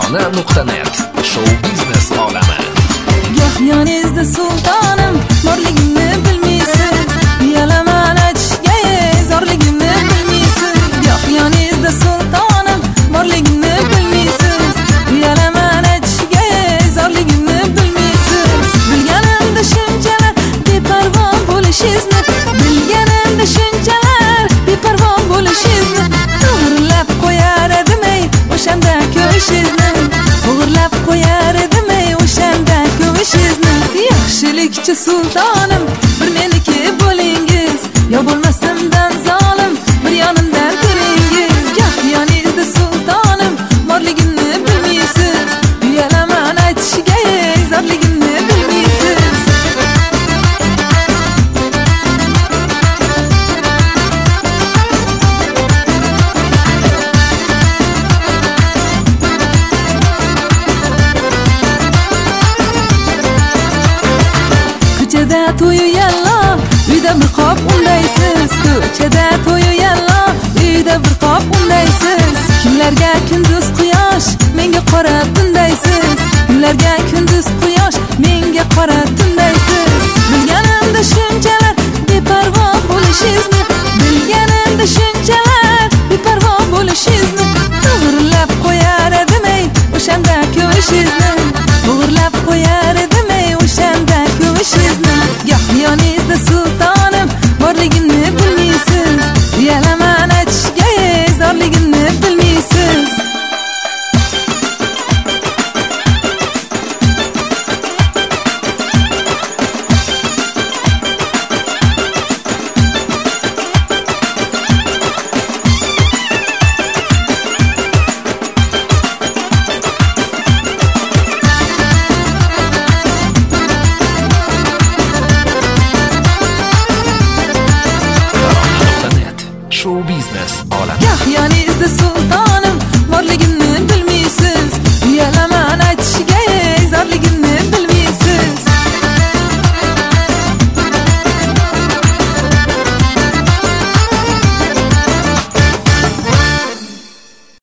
Tarona.net Show biznes olami. Goh yoningizda sultonim, borligimni bilmaysiz. Uyalaman aytishga zo'rligimni bilmaysiz. Goh yoningizda sultonim, borligimni bilmaysiz. Uyalaman aytishga zo'rligimni bilmaysiz. Bilganimda shunchalar beparvo bo'lishingizni, bilganimda shunchalar beparvo bo'lishingizni to'g'rilab qo'yar edim ey o'shanda ko'rishingizni. To'g'rilab qo'yar edim ey o'shanda ko'rishingizni. Yaxshilikchi sultonim, bir meniki bo'lingiz, yo bo'lmasimdan zolim bir yonimdan turingiz. Goh yoningizda sultonim, borligimni bilmaysiz. Uyalaman aytishga zo'rligimni bilmaysiz. Ko'chada to'yu yalla, uyda bir qop undaysiz. Ko'chada to'yu yalla, uyda bir qop undaysiz. Kimlarga kunduz quyosh, menga qora tundaysiz. Kimlarga kunduz quyosh, menga qora tundaysiz. Bilganimda shunchalar beparvo bo'lishingizni, bilganimda shunchalar beparvo bo'lishingizni to'g'rilab qo'yar edim ey o'shanda ko'rishingizni. To'g'rilab qo'yar edim ey o'shanda ko'rishingizni. Goh yoningizda sultonim, borligimni bilmaysiz. Uyalaman aytishga zo'rligimni bilmaysiz. Tarona.net Show biznes olami. Goh yoningizda sultonim, borligimni